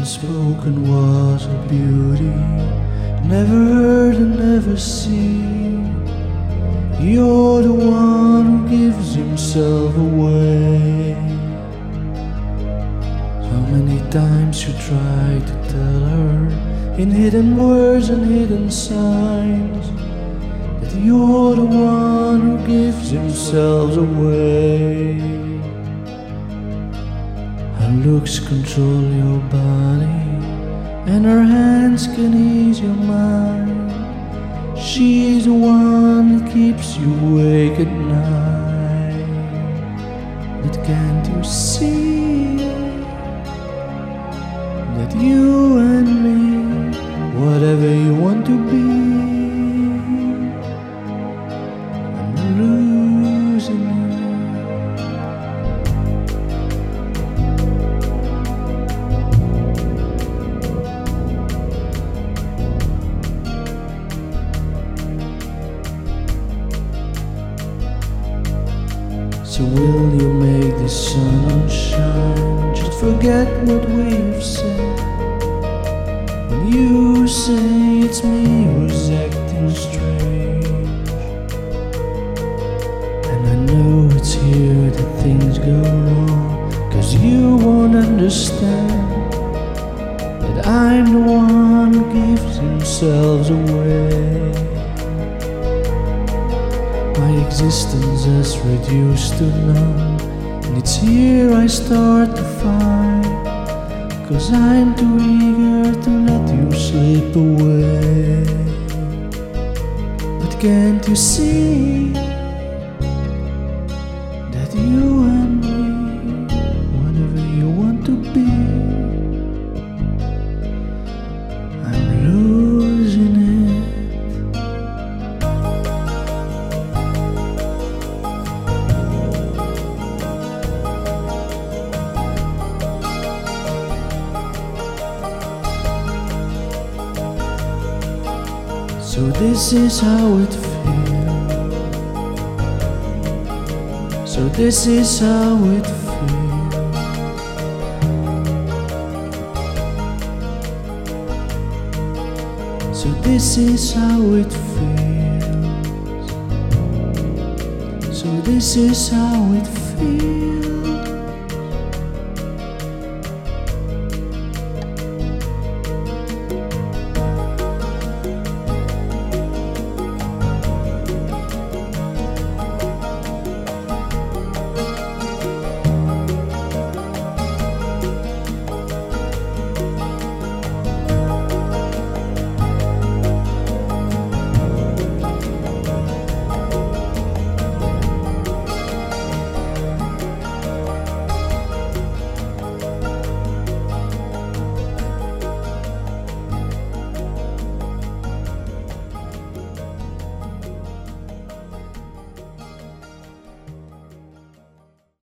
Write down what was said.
Unspoken was a beauty, never heard and never seen. You're the one who gives himself away. So many times you tried to tell her, in hidden words and hidden signs, that you're the one who gives himself away. Her looks control your body, and her hands can ease your mind. She's the one that keeps you awake at night. But can't you see that you and me, whatever you want to be, I'm losing you. So will you make the sun shine? Just forget what we've said. When you say it's me who's acting strange, and I know it's here that things go wrong, 'cause you won't understand that I'm the one who gives himself away. My existence is reduced to none, and it's here I start to find, 'cause I'm too eager to let you slip away. But can't you see that you and me, whatever you want to be, I'm losing it. So this is how it feels. So this is how it feels. So this is how it feels. So this is how it feels.